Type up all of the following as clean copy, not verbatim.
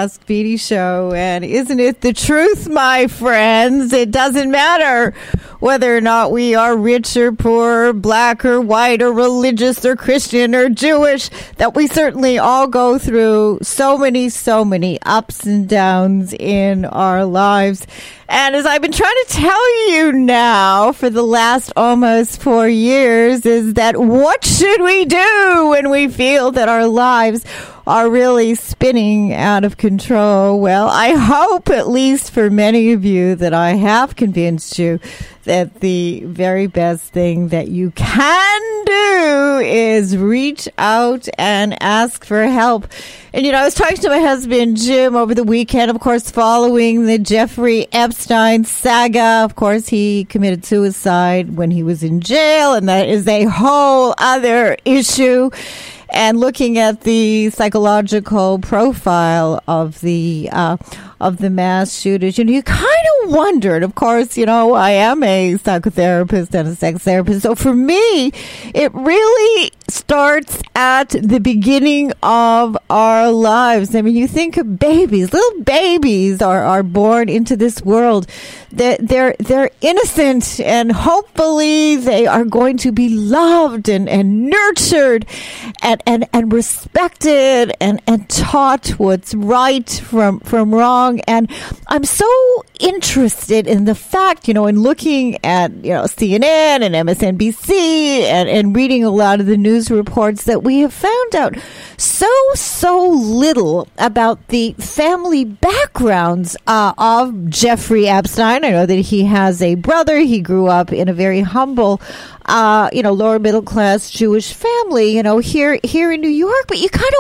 Ask Beatty show. And isn't it the truth, my friends? It doesn't matter whether or not we are rich or poor, black or white or religious or Christian or Jewish, that we certainly all go through so many ups and downs in our lives. And as I've been trying to tell you now for the last almost 4 years, is that what should we do when we feel that our lives are really spinning out of control? Well, I hope, at least for many of you, that I have convinced you that the very best thing that you can do is reach out and ask for help. And, I was talking to my husband, Jim, over the weekend, of course, following the Jeffrey Epstein saga. Of course, he committed suicide when he was in jail, and that is a whole other issue. And looking at the psychological profile of the mass shooters, you kind of wondered. Of course, I am a psychotherapist and a sex therapist, so for me, it really starts at the beginning of our lives. I mean, you think of babies, little babies are born into this world. They're innocent, and hopefully they are going to be loved and nurtured and respected and taught what's right from wrong. And I'm so interested in the fact, in looking at, CNN and MSNBC and reading a lot of the news reports, that we have found out so little about the family backgrounds of Jeffrey Epstein. I know that he has a brother. He grew up in a very humble, lower middle class Jewish family, here in New York. But you kind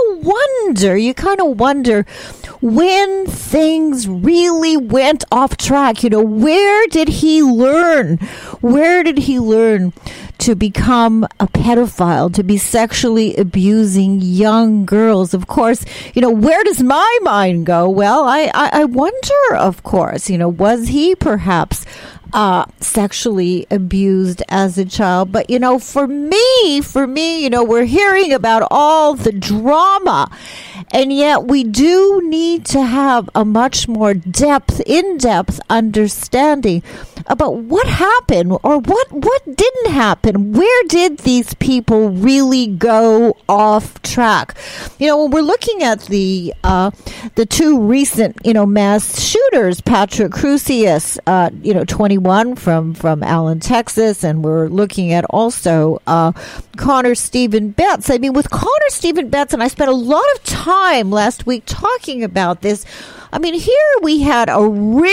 of wonder when things really went off track. Where did he learn? Where did he learn to become a pedophile, to be sexually abusing young girls? Of course, where does my mind go? Well, I wonder, of course, was he perhaps sexually abused as a child? But, for me, we're hearing about all the drama, and yet we do need to have a much more in-depth understanding about what happened, or what didn't happen. Where did these people really go off track? When we're looking at the two recent, mass shooters, Patrick Crusius, 21 from Allen, Texas, and we're looking at also Connor Stephen Betts. I mean, with Connor Stephen Betts, and I spent a lot of time last week talking about this. I mean, here we had a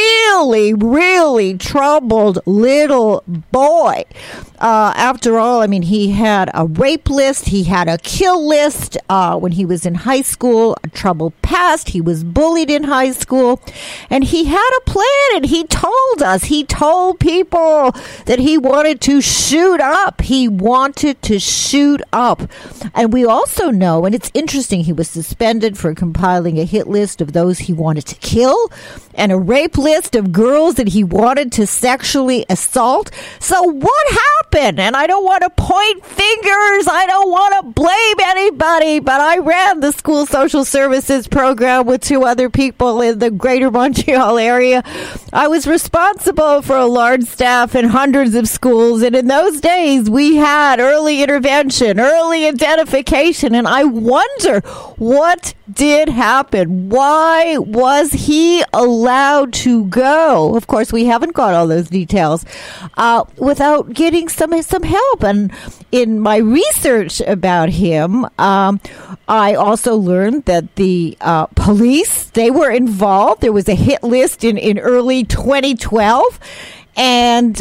really troubled little boy. After all, I mean, he had a rape list. He had a kill list when he was in high school, a troubled past. He was bullied in high school. And he had a plan, and he told people that he wanted to shoot up. He wanted to shoot up. And we also know, and it's interesting, he was suspended for compiling a hit list of those he wanted to kill, and a rape list of girls that he wanted to sexually assault. So what happened? And I don't want to point fingers. I don't want to blame anybody, but I ran the school social services program with two other people in the greater Montreal area. I was responsible for a large staff in hundreds of schools, and in those days we had early intervention, early identification, and I wonder what did happen. Why was he allowed to go? Of course, we haven't got all those details without getting some help. And in my research about him, I also learned that the police, they were involved. There was a hit list in early 2012. And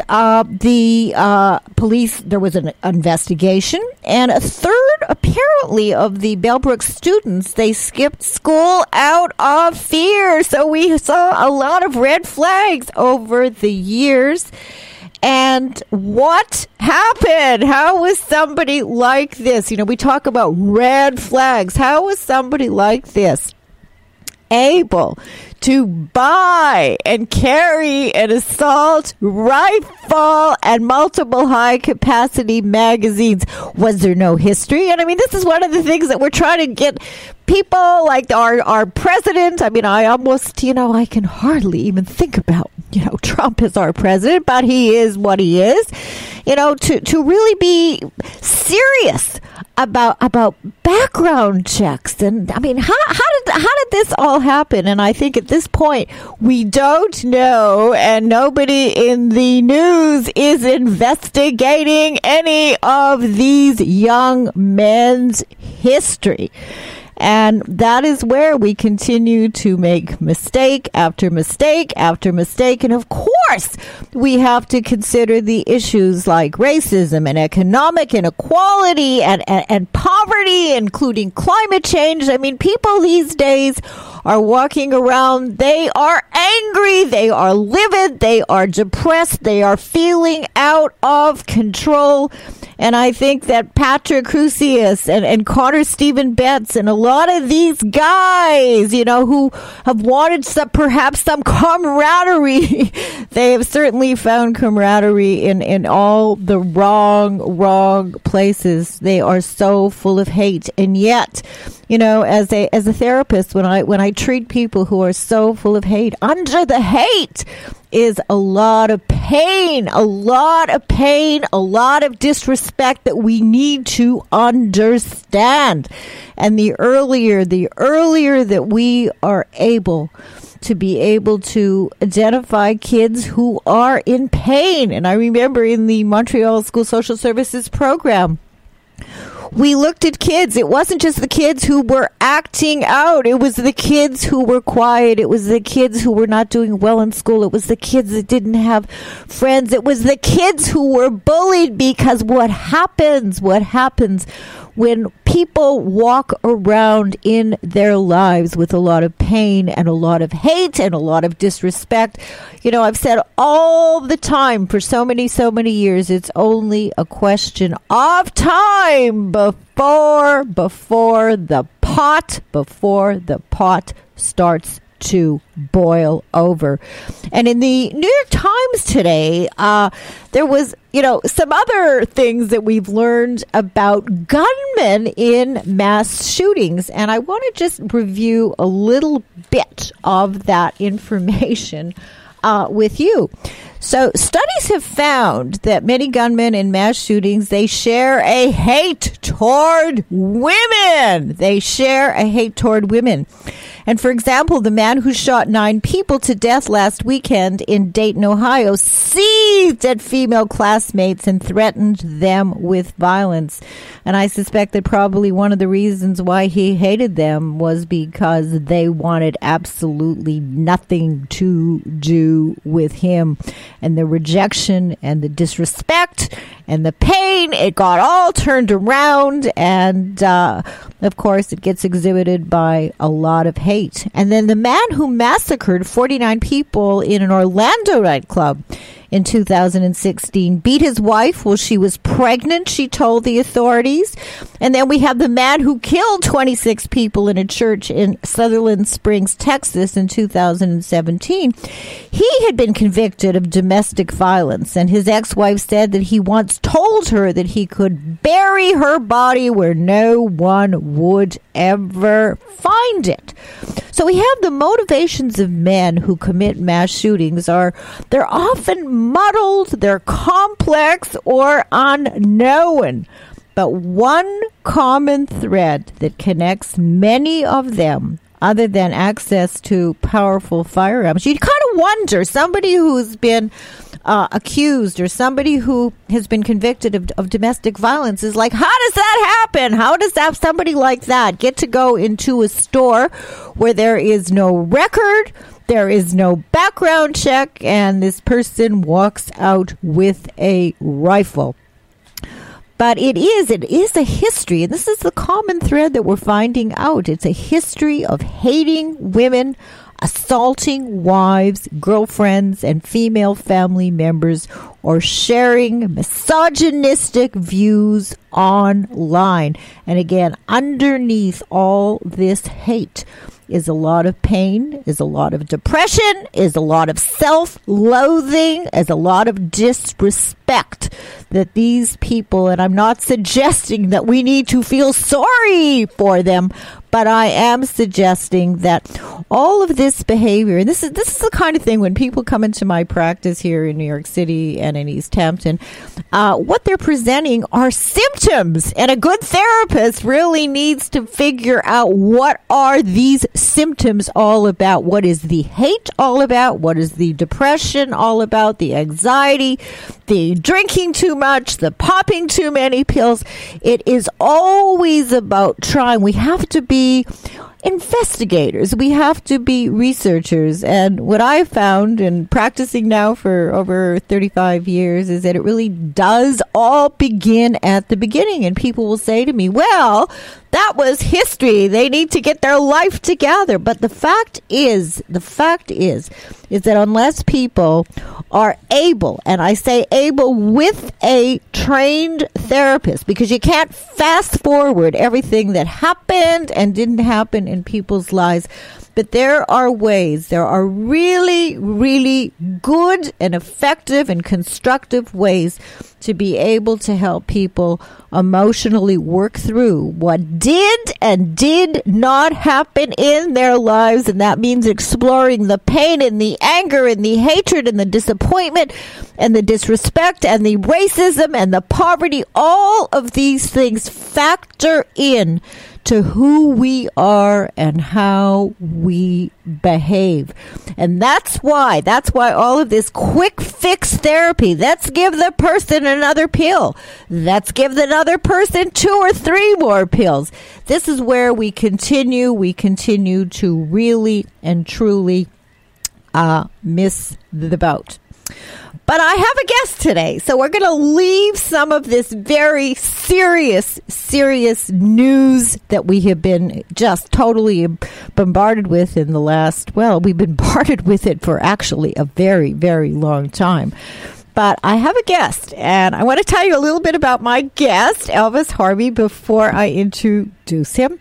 the police, there was an investigation, and a third, apparently, of the Bellbrook students, they skipped school out of fear. So we saw a lot of red flags over the years. And what happened? How was somebody like this? We talk about red flags. How was somebody like this able to buy and carry an assault rifle and multiple high-capacity magazines? Was there no history? And I mean, this is one of the things that we're trying to get people like our president. I mean, I almost, I can hardly even think about, Trump as our president, but he is what he is, to really be serious about background checks. And I mean, how did this all happen? And I think at this point we don't know, and nobody in the news is investigating any of these young men's history. And that is where we continue to make mistake after mistake after mistake. And of course, we have to consider the issues like racism and economic inequality and poverty, including climate change. I mean, people these days are walking around. They are angry. They are livid. They are depressed. They are feeling out of control. And I think that Patrick Crusius and Connor Stephen Betts and a lot of these guys, who have wanted perhaps some camaraderie, they have certainly found camaraderie in all the wrong places. They are so full of hate. And yet, as a therapist, when I treat people who are so full of hate, under the hate is a lot of pain, a lot of disrespect that we need to understand. And the earlier that we are able to identify kids who are in pain. And I remember in the Montreal School Social Services program, we looked at kids. It wasn't just the kids who were acting out. It was the kids who were quiet. It was the kids who were not doing well in school. It was the kids that didn't have friends. It was the kids who were bullied, because what happens when people walk around in their lives with a lot of pain and a lot of hate and a lot of disrespect. I've said all the time for so many years, it's only a question of time before the pot starts to boil over. And in the New York Times today, there was, some other things that we've learned about gunmen in mass shootings. And I want to just review a little bit of that information with you. So studies have found that many gunmen in mass shootings, they share a hate toward women. And for example, the man who shot 9 people to death last weekend in Dayton, Ohio, seized at female classmates and threatened them with violence. And I suspect that probably one of the reasons why he hated them was because they wanted absolutely nothing to do with him. And the rejection and the disrespect and the pain, it got all turned around. And, of course, it gets exhibited by a lot of hate. And then the man who massacred 49 people in an Orlando nightclub in 2016 beat his wife while she was pregnant, she told the authorities. And then we have the man who killed 26 people in a church in Sutherland Springs, Texas in 2017. He had been convicted of domestic violence, and his ex-wife said that he once told her that he could bury her body where no one would ever find it. So we have the motivations of men who commit mass shootings they're often muddled, they're complex or unknown. But one common thread that connects many of them, other than access to powerful firearms, you kind of wonder, somebody who's been accused or somebody who has been convicted of domestic violence is like, how does that happen? How does somebody like that get to go into a store where there is no record, there is no background check, and this person walks out with a rifle? But it is a history, and this is the common thread that we're finding out. It's a history of hating women, assaulting wives, girlfriends, and female family members, or sharing misogynistic views online. And again, underneath all this hate, is a lot of pain, is a lot of depression, is a lot of self-loathing, is a lot of disrespect that these people, and I'm not suggesting that we need to feel sorry for them, but I am suggesting that all of this behavior, and this is the kind of thing when people come into my practice here in New York City and in East Hampton, what they're presenting are symptoms, and a good therapist really needs to figure out what are these symptoms all about. What is the hate all about? What is the depression all about? The anxiety, the drinking too much, the popping too many pills. It is always about trying. We have to be investigators. We have to be researchers. And what I found in practicing now for over 35 years is that it really does all begin at the beginning. And people will say to me, well, that was history. They need to get their life together. But the fact is that unless people are able, and I say able with a trained therapist, because you can't fast forward everything that happened and didn't happen in people's lives, but there are ways, there are really, really good and effective and constructive ways to be able to help people emotionally work through what did and did not happen in their lives. And that means exploring the pain and the anger and the hatred and the disappointment and the disrespect and the racism and the poverty. All of these things factor in to who we are and how we behave. And that's why all of this quick fix therapy, let's give the person another pill, let's give another person 2 or 3 more pills. This is where we continue to really and truly miss the boat. But I have a guest today, so we're going to leave some of this very serious news that we have been just totally bombarded with in the last, well, we've been bombarded with it for actually a very, very long time. But I have a guest, and I want to tell you a little bit about my guest, Elvis Harvey, before I introduce him.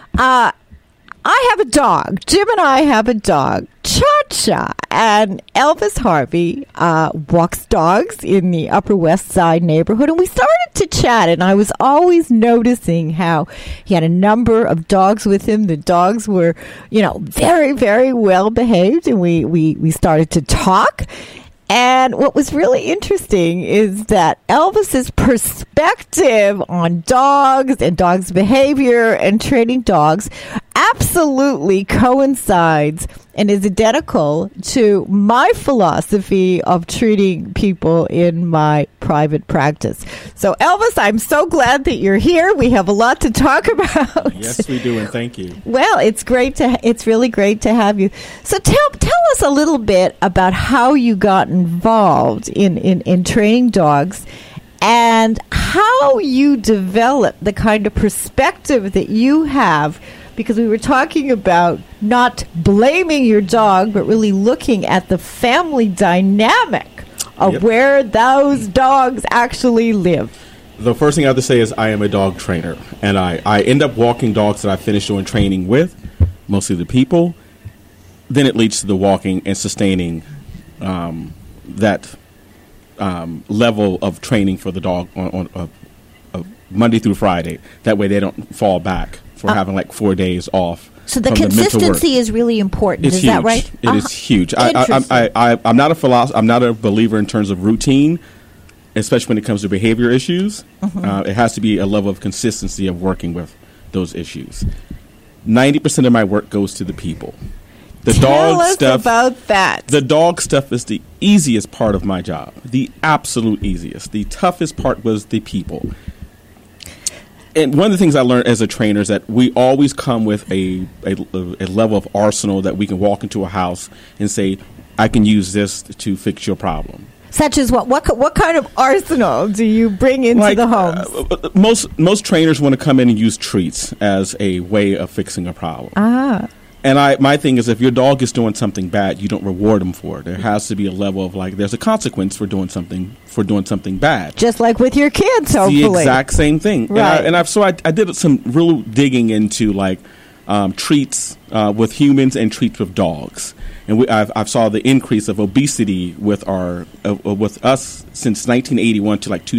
I have a dog. Jim and I have a dog, Cha-Cha. And Elvis Harvey walks dogs in the Upper West Side neighborhood. And we started to chat, and I was always noticing how he had a number of dogs with him. The dogs were, very, very well behaved. And we started to talk. And what was really interesting is that Elvis's perspective on dogs and dogs' behavior and training dogs absolutely coincides and is identical to my philosophy of treating people in my private practice. So, Elvis, I'm so glad that you're here. We have a lot to talk about. Yes, we do, and thank you. Well, it's really great to have you. So, tell us a little bit about how you got involved in training dogs and how you developed the kind of perspective that you have. Because we were talking about not blaming your dog, but really looking at the family dynamic of where those dogs actually live. The first thing I have to say is I am a dog trainer, and I end up walking dogs that I finish doing training with, mostly the people. Then it leads to the walking and sustaining that level of training for the dog on Monday through Friday. That way they don't fall back for having like 4 days off. So the consistency is really important. Is that right? It is huge. I'm not a believer in terms of routine, especially when it comes to behavior issues. Mm-hmm. It has to be a level of consistency of working with those issues. 90% of my work goes to the people. Tell us about that. The dog stuff is the easiest part of my job. The absolute easiest. The toughest part was the people. And one of the things I learned as a trainer is that we always come with a level of arsenal that we can walk into a house and say, I can use this to fix your problem. Such as what? What kind of arsenal do you bring into the homes? Most trainers want to come in and use treats as a way of fixing a problem. And my thing is, if your dog is doing something bad, you don't reward them for it. There has to be a level of there's a consequence for doing something bad. Just like with your kids, hopefully. The exact same thing. Right. And I did some real digging into treats with humans and treats with dogs. And I've saw the increase of obesity with with us since 1981 to like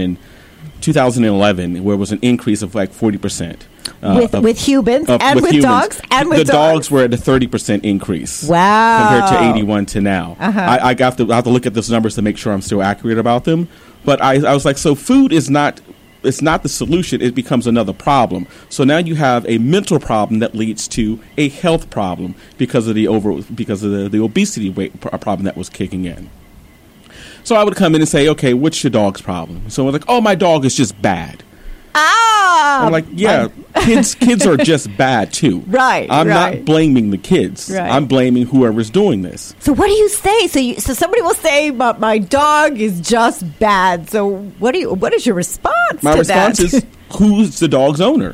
2011, where it was an increase of like 40%. With humans and with dogs and with the dogs were at a 30% increase. Wow. Compared to 81 to now. I have to look at those numbers to make sure I'm still accurate about them. But I was like, so food is not. It's not the solution. It becomes another problem. So now you have a mental problem that leads to a health problem because of the obesity problem that was kicking in. So I would come in and say, okay, what's your dog's problem? So we're like, oh, my dog is just bad. I'm like, yeah, kids are just bad too. Right. I'm not blaming the kids. Right. I'm blaming whoever's doing this. So what do you say? So somebody will say, but my dog is just bad. So what is your response My to response that? is, who's the dog's owner?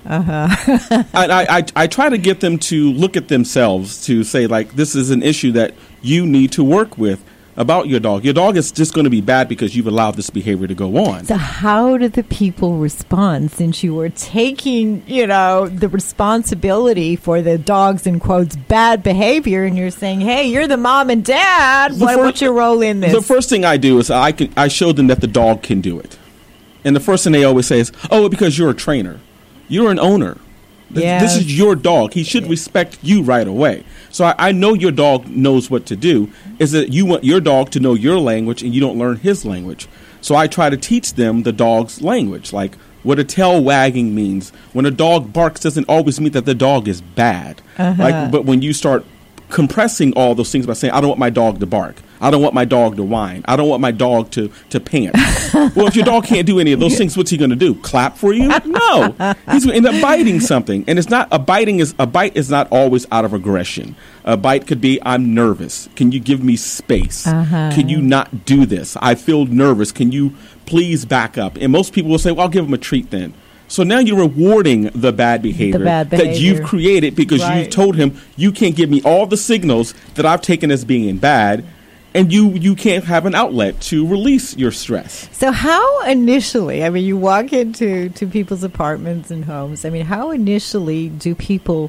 I try to get them to look at themselves, to say, like, this is an issue that you need to work with about your dog. Your dog is just going to be bad because you've allowed this behavior to go on. So how do the people respond, since you were taking, the responsibility for the dog's, in quotes, bad behavior, and you're saying, hey, you're the mom and dad. What's your role in this? The first thing I do is I show them that the dog can do it. And the first thing they always say is, oh, because you're a trainer. You're an owner. Yeah. This is your dog. He should respect you right away. So I know your dog knows what to do. Is that you want your dog to know your language and you don't learn his language. So I try to teach them the dog's language, like what a tail wagging means. When a dog barks doesn't always mean that the dog is bad. But when you start compressing all those things by saying, I don't want my dog to bark. I don't want my dog to whine. I don't want my dog to pant. Well, if your dog can't do any of those things, what's he going to do? Clap for you? No. He's going to end up biting something. And a bite is not always out of aggression. A bite could be, I'm nervous. Can you give me space? Can you not do this? I feel nervous. Can you please back up? And most people will say, well, I'll give him a treat then. So now you're rewarding the bad behavior that you've created because you've told him you can't give me all the signals that I've taken as being bad. And you can't have an outlet to release your stress. So how initially, you walk into people's apartments and homes, how initially do people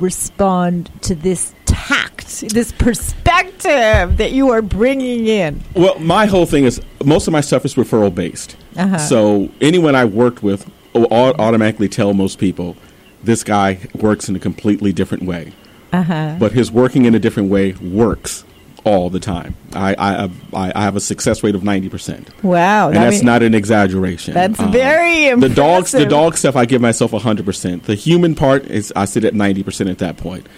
respond to this tact, this perspective that you are bringing in? Well, my whole thing is, most of my stuff is referral based. So anyone I worked with will automatically tell most people, this guy works in a completely different way. But his working in a different way works all the time. I have a success rate of 90%. Wow. And that's not an exaggeration. That's very impressive. The dog stuff, I give myself 100%. The human part, I sit at 90% at that point.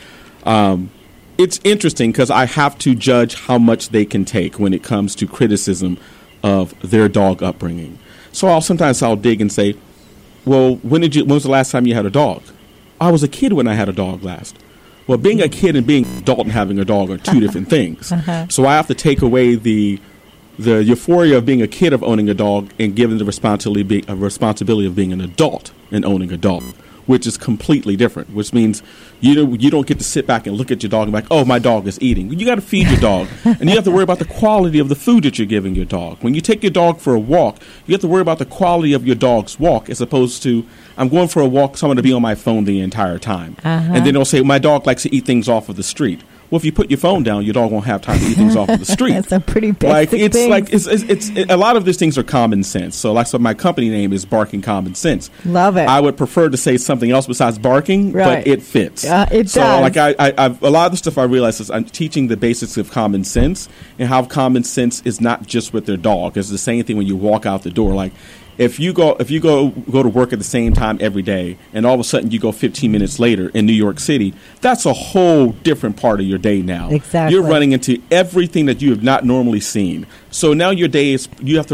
It's interesting because I have to judge how much they can take when it comes to criticism of their dog upbringing. So sometimes I'll dig and say, well, when was the last time you had a dog? I was a kid when I had a dog last. Well, being a kid and being an adult and having a dog are two different things. So I have to take away the euphoria of being a kid of owning a dog and give them the responsibility of being an adult and owning a dog, which is completely different, which means you don't get to sit back and look at your dog and be like, oh, my dog is eating. You got to feed your dog, and you have to worry about the quality of the food that you're giving your dog. When you take your dog for a walk, you have to worry about the quality of your dog's walk as opposed to, I'm going for a walk, so I'm going to be on my phone the entire time. And then they'll say, my dog likes to eat things off of the street. Well, if you put your phone down, your dog won't have time to eat things off of the street. That's a pretty basic thing. It's a lot of these things are common sense. So my company name is Barking Common Sense. Love it. I would prefer to say something else besides barking, but it fits. It does. So I've a lot of the stuff I realize is I'm teaching the basics of common sense and how common sense is not just with their dog. It's the same thing when you walk out the door. Like, if you go to work at the same time every day, and all of a sudden you go 15 minutes later in New York City, that's a whole different part of your day now. Exactly. You're running into everything that you have not normally seen. So now your day is you have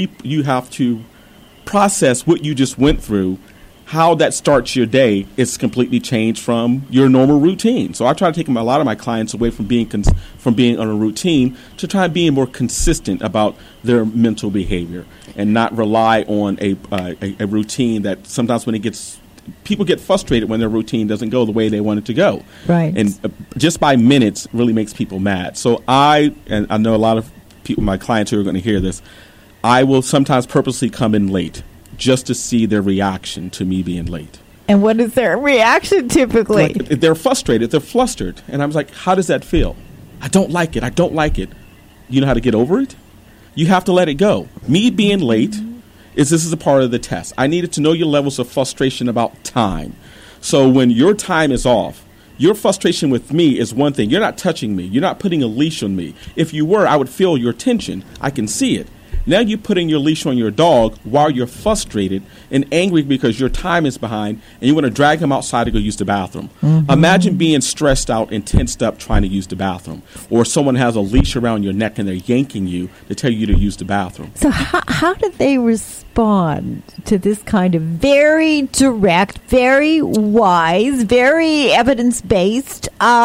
to process what you just went through. How that starts your day is completely changed from your normal routine. So I try to take a lot of my clients away from being on a routine to try and be more consistent about their mental behavior and not rely on a routine that sometimes people get frustrated when their routine doesn't go the way they want it to go. Right. And just by minutes really makes people mad. So I know a lot of people, my clients who are going to hear this, I will sometimes purposely come in late just to see their reaction to me being late. And what is their reaction typically? Like, they're frustrated. They're flustered. And I was like, how does that feel? I don't like it. I don't like it. You know how to get over it? You have to let it go. Me being late this is a part of the test. I needed to know your levels of frustration about time. So when your time is off, your frustration with me is one thing. You're not touching me. You're not putting a leash on me. If you were, I would feel your tension. I can see it. Now you're putting your leash on your dog while you're frustrated and angry because your time is behind and you want to drag him outside to go use the bathroom. Mm-hmm. Imagine being stressed out and tensed up trying to use the bathroom. Or someone has a leash around your neck and they're yanking you to tell you to use the bathroom. So how do they respond to this kind of very direct, very wise, very evidence-based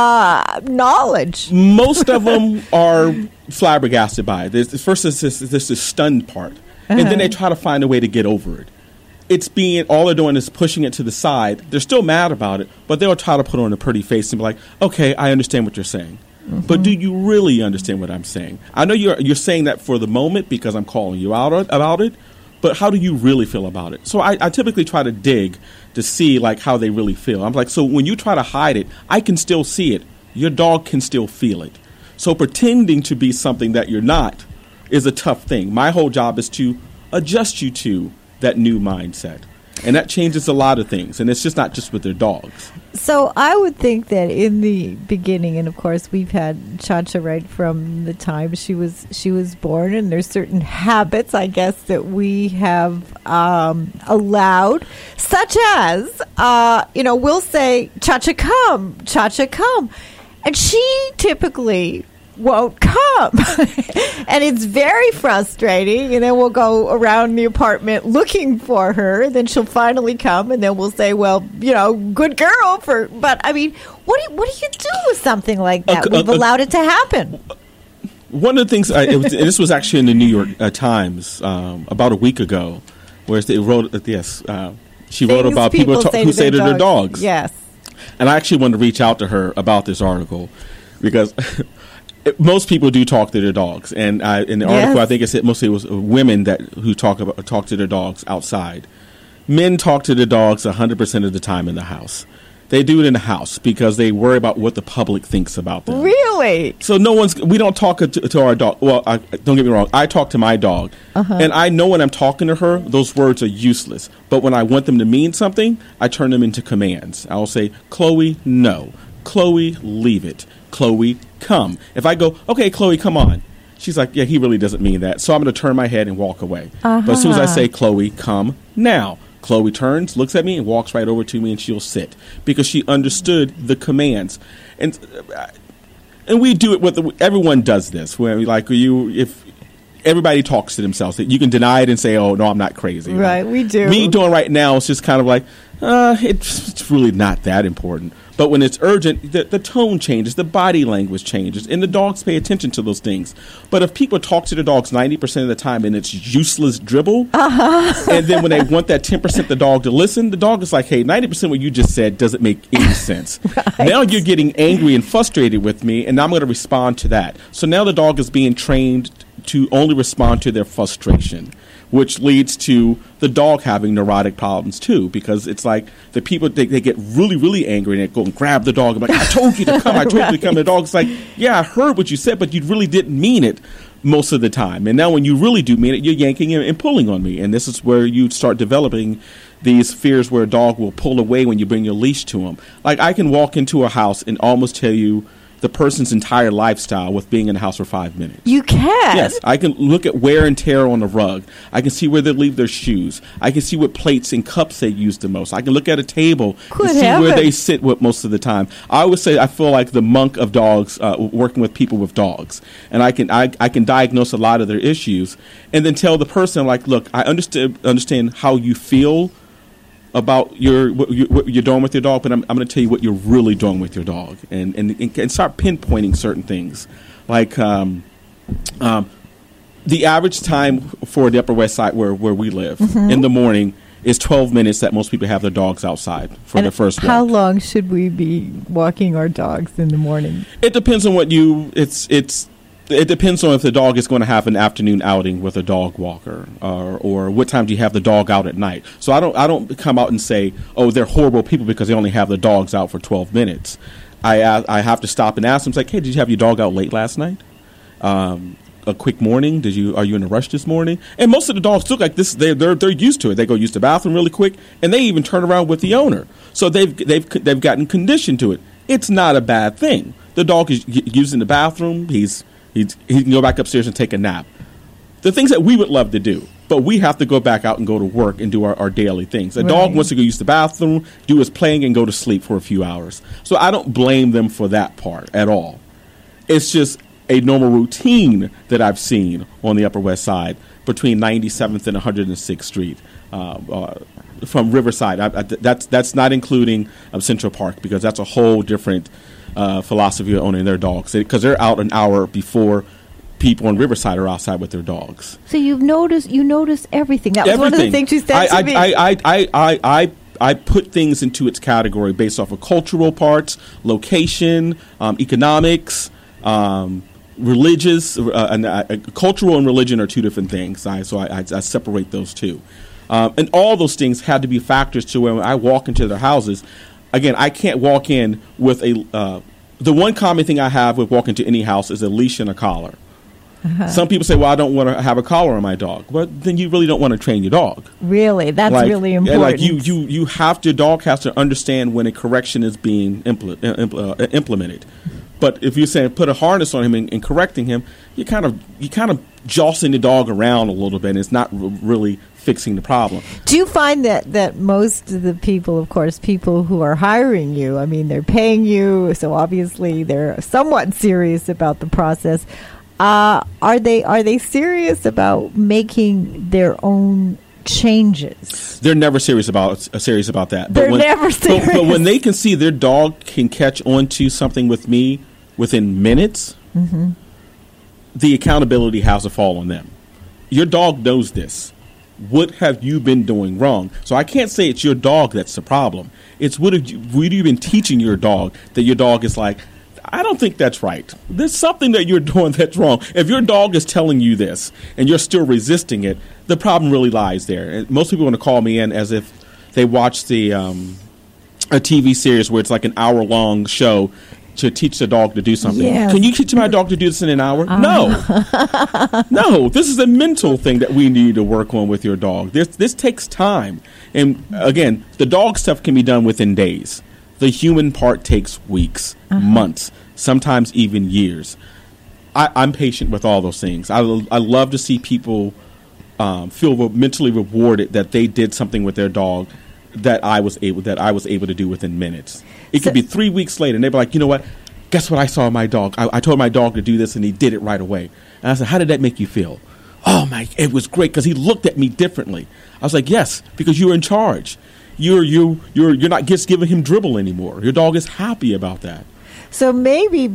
knowledge? Most of them are flabbergasted by it. There's this stunned part, and then they try to find a way to get over it. It's being all they're doing is pushing it to the side. They're still mad about it, but they'll try to put on a pretty face and be like, "Okay, I understand what you're saying, but do you really understand what I'm saying? I know you're saying that for the moment because I'm calling you out about it, but how do you really feel about it?" So I typically try to dig to see like how they really feel. I'm like, so when you try to hide it, I can still see it. Your dog can still feel it. So pretending to be something that you're not is a tough thing. My whole job is to adjust you to that new mindset. And that changes a lot of things. And it's just not just with their dogs. So I would think that in the beginning, and of course we've had Cha-Cha right from the time she was born, and there's certain habits, I guess, that we have allowed, such as, we'll say, Cha-Cha, come. And she typically won't come. And it's very frustrating. And then we'll go around the apartment looking for her. Then she'll finally come. And then we'll say, well, good girl. But, I mean, what do you do with something like that? We've allowed it to happen. One of the things, this was actually in the New York Times about a week ago, where they wrote, she wrote about people who say to their dogs. Yes. And I actually wanted to reach out to her about this article because most people do talk to their dogs. And in the article, I think it said mostly it was women who talk to their dogs outside. Men talk to their dogs 100% of the time in the house. They do it in the house because they worry about what the public thinks about them. Really? So we don't talk to our dog. Well, don't get me wrong. I talk to my dog. And I know when I'm talking to her, those words are useless. But when I want them to mean something, I turn them into commands. I'll say, Chloe, no. Chloe, leave it. Chloe, come. If I go, okay, Chloe, come on. She's like, yeah, he really doesn't mean that. So I'm going to turn my head and walk away. But as soon as I say, Chloe, come now. Chloe turns, looks at me, and walks right over to me, and she'll sit because she understood the commands. And we do it with everyone does this. Where if everybody talks to themselves, you can deny it and say, "Oh no, I'm not crazy." Right, we do. Me doing right now is just kind of like, it's really not that important. But when it's urgent, the tone changes, the body language changes, and the dogs pay attention to those things. But if people talk to the dogs 90% of the time and it's useless dribble, and then when they want that 10% the dog to listen, the dog is like, hey, 90% what you just said doesn't make any sense. Right. Now you're getting angry and frustrated with me, and I'm going to respond to that. So now the dog is being trained to only respond to their frustration, which leads to the dog having neurotic problems too, because it's like the people, they get really, really angry and they go and grab the dog. I'm like, I told you to come. I told you to come. The dog's like, yeah, I heard what you said, but you really didn't mean it most of the time. And now when you really do mean it, you're yanking and pulling on me. And this is where you start developing these fears where a dog will pull away when you bring your leash to him. Like I can walk into a house and almost tell you the person's entire lifestyle with being in the house for 5 minutes. You can? Yes. I can look at wear and tear on the rug. I can see where they leave their shoes. I can see what plates and cups they use the most. I can look at a table and see where they sit with most of the time. I always say I feel like the monk of dogs working with people with dogs. And I can diagnose a lot of their issues and then tell the person, like, look, I understand how you feel about what you're doing with your dog, but I'm going to tell you what you're really doing with your dog, and start pinpointing certain things, like the average time for the Upper West Side where we live in the morning is 12 minutes that most people have their dogs outside for their first walk. How long should we be walking our dogs in the morning? It depends on what It depends on if the dog is going to have an afternoon outing with a dog walker, or what time do you have the dog out at night. So I don't come out and say, oh, they're horrible people because they only have the dogs out for 12 minutes. I have to stop and ask them, like, hey, did you have your dog out late last night? A quick morning? Are you in a rush this morning? And most of the dogs look like this. They're used to it. They go use the bathroom really quick, and they even turn around with the owner. So they've gotten conditioned to it. It's not a bad thing. The dog is using the bathroom. He can go back upstairs and take a nap. The things that we would love to do, but we have to go back out and go to work and do our daily things. A dog wants to go use the bathroom, do his playing, and go to sleep for a few hours. So I don't blame them for that part at all. It's just a normal routine that I've seen on the Upper West Side between 97th and 106th Street from Riverside. That's not including Central Park, because that's a whole different philosophy of owning their dogs, because they're out an hour before people on Riverside are outside with their dogs. So you notice everything. That was one of the things you said to me. I put things into its category based off of cultural parts, location, economics, religious. Cultural and religion are two different things. So I separate those two. And all those things had to be factors to when I walk into their houses. Again, I can't walk in with the one common thing I have with walking to any house is a leash and a collar. Uh-huh. Some people say, well, I don't want to have a collar on my dog. Well, then you really don't want to train your dog. Really? That's really important. You have to, dog has to understand when a correction is being implemented. But if you're saying put a harness on him and correcting him, you kind of jostling the dog around a little bit, and it's not really fixing the problem. Do you find that most of the people, of course, people who are hiring you, I mean, they're paying you, so obviously they're somewhat serious about the process. Are they serious about making their own changes? They're never serious about that. They're never serious. But when they can see their dog can catch onto something with me within minutes, mm-hmm. the accountability has to fall on them. Your dog knows this. What have you been doing wrong? So I can't say it's your dog that's the problem. It's what have you been teaching your dog that your dog is like, I don't think that's right. There's something that you're doing that's wrong. If your dog is telling you this and you're still resisting it, the problem really lies there. And most people want to call me in as if they watched a TV series where it's like an hour-long show to teach the dog to do something. Yes. Can you teach my dog to do this in an hour? No. No, this is a mental thing that we need to work on with your dog. This takes time. And again, the dog stuff can be done within days. The human part takes weeks, months, sometimes even years. I'm patient with all those things. I love to see people feel mentally rewarded that they did something with their dog that I was able to do within minutes. It could be 3 weeks later, and they'd be like, you know what? Guess what I saw in my dog? I told my dog to do this, and he did it right away. And I said, how did that make you feel? Oh, it was great because he looked at me differently. I was like, yes, because you're in charge. You're not just giving him dribble anymore. Your dog is happy about that. So maybe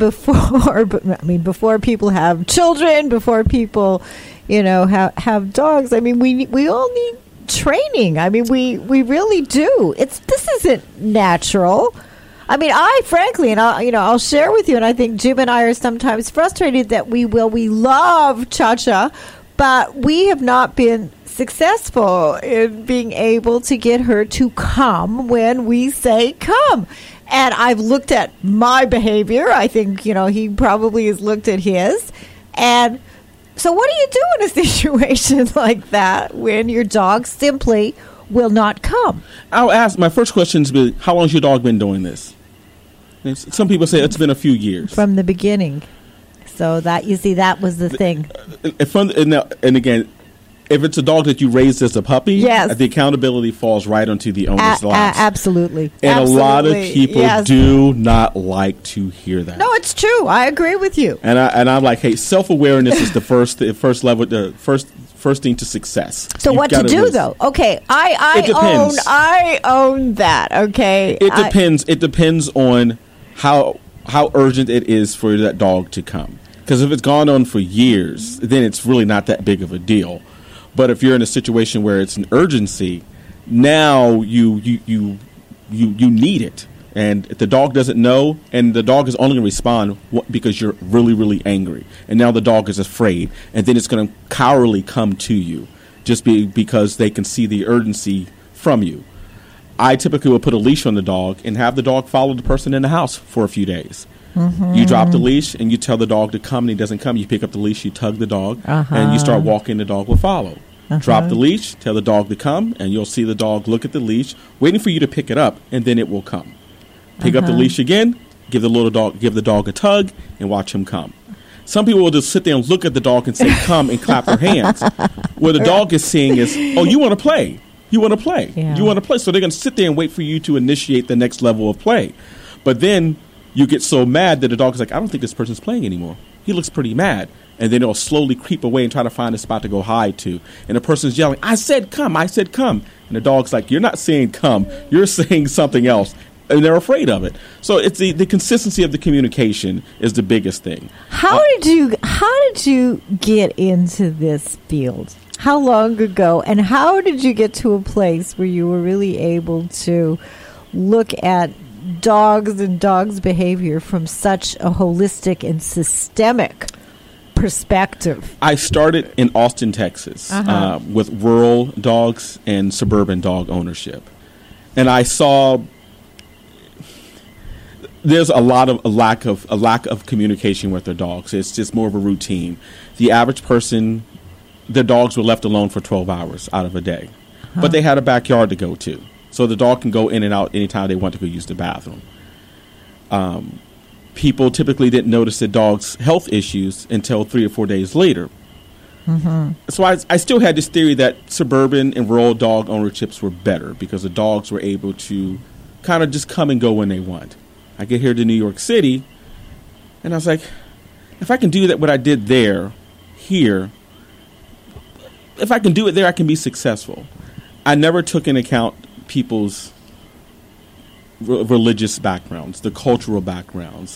before people have children, before people, have dogs. I mean, we all need training. I mean, we really do. This isn't natural. I mean, frankly, and I'll share with you, and I think Jim and I are sometimes frustrated that we love Cha-Cha, but we have not been successful in being able to get her to come when we say come. And I've looked at my behavior. I think, he probably has looked at his. And so what do you do in a situation like that when your dog simply will not come? I'll ask, my first question is, how long has your dog been doing this? Some people say it's been a few years. From the beginning. So that was the thing. And again, if it's a dog that you raised as a puppy, yes, the accountability falls right onto the owner's laps. Absolutely. And a lot of people do not like to hear that. No, it's true. I agree with you. And I'm like, hey, self-awareness is the first level, the first thing to success. So what to do though? Okay, I own that. Okay, it depends on how urgent it is for that dog to come. Because if it's gone on for years, then it's really not that big of a deal. But if you're in a situation where it's an urgency, now you need it. And if the dog doesn't know, and the dog is only going to respond because you're really, really angry. And now the dog is afraid. And then it's going to cowardly come to you just because they can see the urgency from you. I typically will put a leash on the dog and have the dog follow the person in the house for a few days. Mm-hmm. You drop the leash and you tell the dog to come, and he doesn't come. You pick up the leash, you tug the dog, and you start walking, the dog will follow. Drop the leash, tell the dog to come, and you'll see the dog look at the leash, waiting for you to pick it up, and then it will come. Pick up the leash again, give the dog a tug, and watch him come. Some people will just sit there and look at the dog and say, come, and clap their hands. What the dog is seeing is, oh, you want to play. You want to play. Yeah. You want to play. So they're going to sit there and wait for you to initiate the next level of play. But then you get so mad that the dog is like, I don't think this person's playing anymore. He looks pretty mad. And then it'll slowly creep away and try to find a spot to go hide to. And the person's yelling, I said come, I said come. And the dog's like, you're not saying come, you're saying something else. And they're afraid of it. So it's the consistency of the communication is the biggest thing. How did you get into this field? How long ago? And how did you get to a place where you were really able to look at dogs and dogs' behavior from such a holistic and systemic perspective? I started in Austin, Texas, with rural dogs and suburban dog ownership. And I saw there's a lack of communication with their dogs. It's just more of a routine. The average person, their dogs were left alone for 12 hours out of a day. But they had a backyard to go to. So the dog can go in and out anytime they want to go use the bathroom. People typically didn't notice the dog's health issues until 3 or 4 days later. So I still had this theory that suburban and rural dog ownerships were better because the dogs were able to kind of just come and go when they want. I get here to New York City, and I was like, if I can do that, what I did here, if I can do it there, I can be successful. I never took into account people's religious backgrounds, the cultural backgrounds,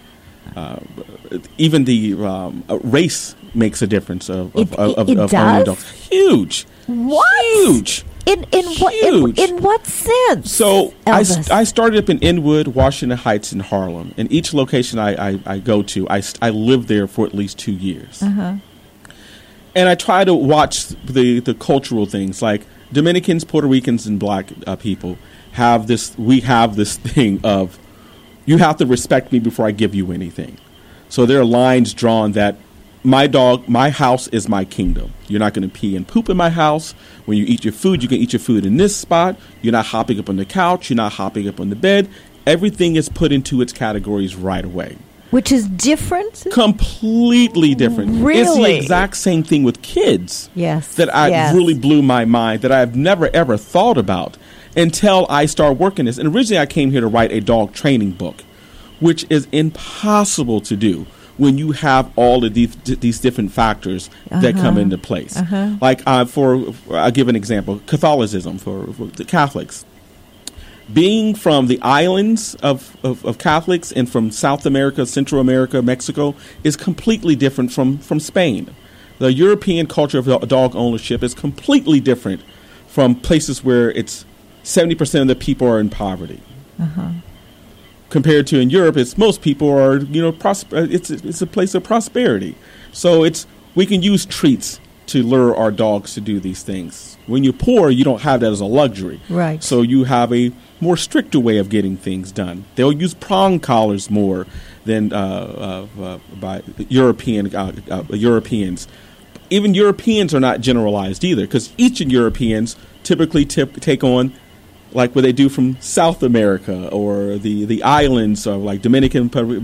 even the race makes a difference of owning dogs. Huge. What? Huge. In what sense? So I started up in Inwood, Washington Heights, and Harlem. And each location I go to, I lived there for at least 2 years. And I try to watch the cultural things like Dominicans, Puerto Ricans, and black people have this. We have this thing of you have to respect me before I give you anything. So there are lines drawn that my house is my kingdom. You're not going to pee and poop in my house. When you eat your food, you can eat your food in this spot. You're not hopping up on the couch. You're not hopping up on the bed. Everything is put into its categories right away. Which is different? Completely different. Really? It's the exact same thing with kids. Yes. That really blew my mind, that I've never, ever thought about until I started working this. And originally I came here to write a dog training book, which is impossible to do when you have all of these different factors that come into place. Like, I'll give an example, Catholicism for the Catholics. Being from the islands of Catholics and from South America, Central America, Mexico is completely different from Spain. The European culture of dog ownership is completely different from places where it's 70% of the people are in poverty. Compared to in Europe, it's most people are, it's a place of prosperity. So we can use treats to lure our dogs to do these things. When you're poor, you don't have that as a luxury. Right. So you have a more stricter way of getting things done. They'll use prong collars more than by Europeans. Even Europeans are not generalized either, because each Europeans typically take on like what they do from South America or the islands of like Dominican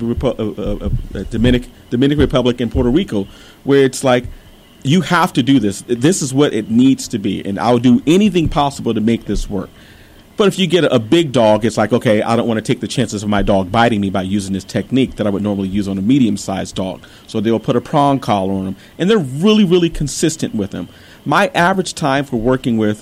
Republic and Puerto Rico, where it's like, you have to do this. This is what it needs to be, and I'll do anything possible to make this work. But if you get a big dog, it's like, okay, I don't want to take the chances of my dog biting me by using this technique that I would normally use on a medium-sized dog. So they'll put a prong collar on them, and they're really, really consistent with them. My average time for working with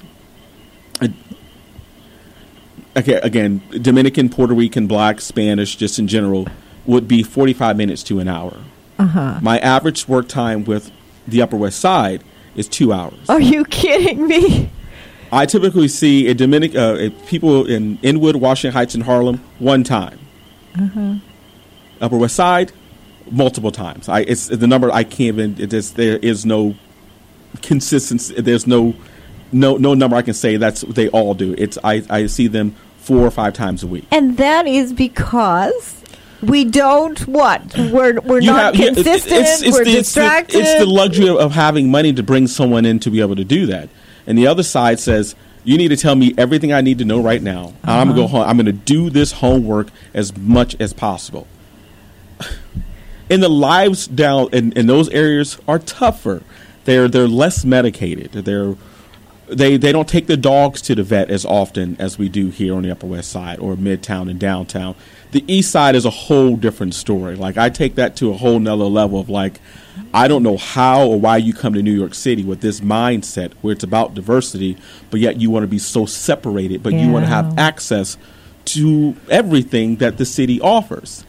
again, Dominican, Puerto Rican, Black, Spanish, just in general, would be 45 minutes to an hour. My average work time with the Upper West Side is 2 hours. Are you kidding me? I typically see people in Inwood, Washington Heights, and Harlem one time. Upper West Side, multiple times. It's the number I can't even. There is no consistency. There's no number I can say that's they all do. I see them 4 or 5 times a week, and that is because we don't what we're not consistent. We're distracted. It's the luxury of having money to bring someone in to be able to do that. And the other side says, you need to tell me everything I need to know right now. I'm going to go home. I'm going to do this homework as much as possible. And the lives down in those areas are tougher. They're less medicated. They don't take the dogs to the vet as often as we do here on the Upper West Side or Midtown and downtown. The East Side is a whole different story. Like, I take that to a whole nother level of, like, I don't know how or why you come to New York City with this mindset where it's about diversity, but yet you want to be so separated, but you want to have access to everything that the city offers.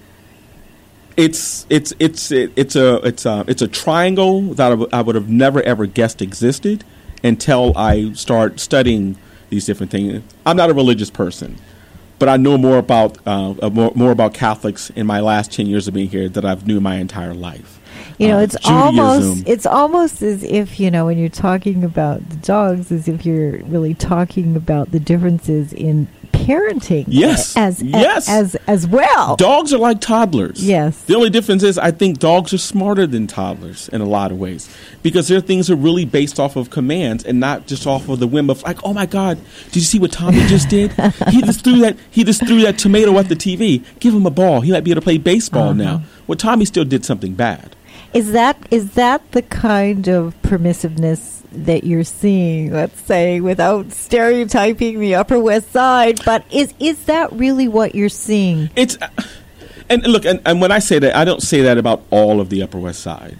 It's a triangle that I would have never ever guessed existed until I start studying these different things. I'm not a religious person, but I know more about Catholics in my last 10 years of being here that I've knew my entire life. You know, it's almost as if, you know, when you're talking about the dogs, as if you're really talking about the differences in parenting. Yes. As well. Dogs are like toddlers. Yes. The only difference is I think dogs are smarter than toddlers in a lot of ways because their things are really based off of commands and not just off of the whim of, like, oh my God, did you see what Tommy just did? He just threw that tomato at the TV. Give him a ball. He might be able to play baseball now. Well, Tommy still did something bad. Is that the kind of permissiveness that you're seeing, let's say, without stereotyping the Upper West Side, but is that really what you're seeing? It's and look, and when I say that, I don't say that about all of the Upper West Side.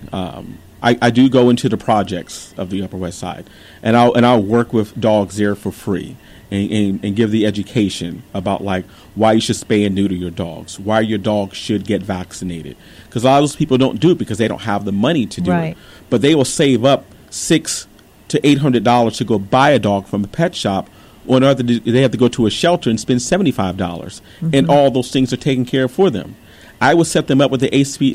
I do go into the projects of the Upper West Side, and I'll work with dogs there for free. And give the education about, like, why you should spay and neuter your dogs, why your dog should get vaccinated. Because a lot of those people don't do it because they don't have the money to do it. But they will save up $600 to $800 to go buy a dog from a pet shop, or they have to go to a shelter and spend $75. And all those things are taken care of for them. I would set them up with the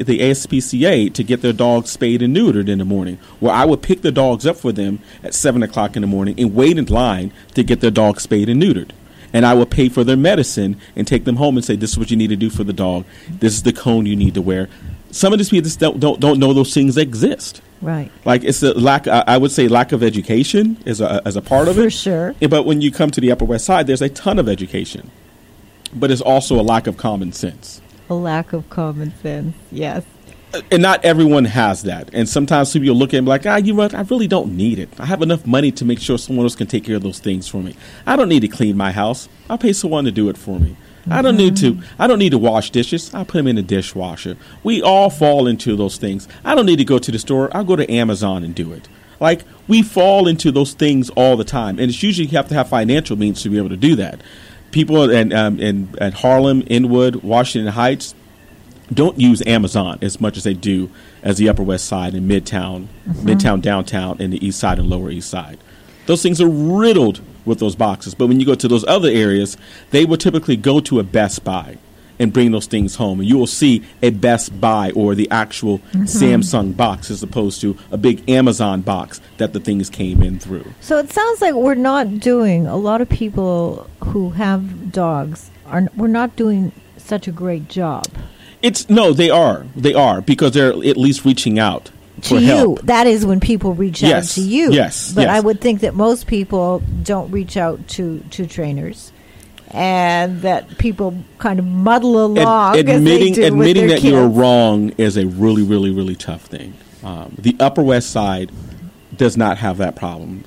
ASPCA to get their dogs spayed and neutered in the morning, where I would pick the dogs up for them at 7 o'clock in the morning and wait in line to get their dogs spayed and neutered. And I would pay for their medicine and take them home and say, this is what you need to do for the dog. This is the cone you need to wear. Some of these people just don't know those things exist. Right. Like, it's a lack, I would say lack of education is a part of it. For sure. But when you come to the Upper West Side, there's a ton of education. But it's also a lack of common sense. A lack of common sense, yes. And not everyone has that. And sometimes people look at him like, you know what, I really don't need it. I have enough money to make sure someone else can take care of those things for me. I don't need to clean my house. I'll pay someone to do it for me. I don't need to wash dishes. I'll put them in the dishwasher. We all fall into those things. I don't need to go to the store. I'll go to Amazon and do it. Like, we fall into those things all the time. And it's usually you have to have financial means to be able to do that. People in Harlem, Inwood, Washington Heights don't use Amazon as much as they do as the Upper West Side and Midtown, Midtown, downtown, and the East Side and Lower East Side. Those things are riddled with those boxes. But when you go to those other areas, they will typically go to a Best Buy and bring those things home. And you will see a Best Buy or the actual Samsung box as opposed to a big Amazon box that the things came in through. So it sounds like we're not doing, a lot of people who have dogs, we're not doing such a great job. They are because they're at least reaching out for help. That is when people reach out to you. Yes. But I would think that most people don't reach out to trainers. And that people kind of muddle along admitting that kids. You're wrong is a really, really, really tough thing. The Upper West Side does not have that problem.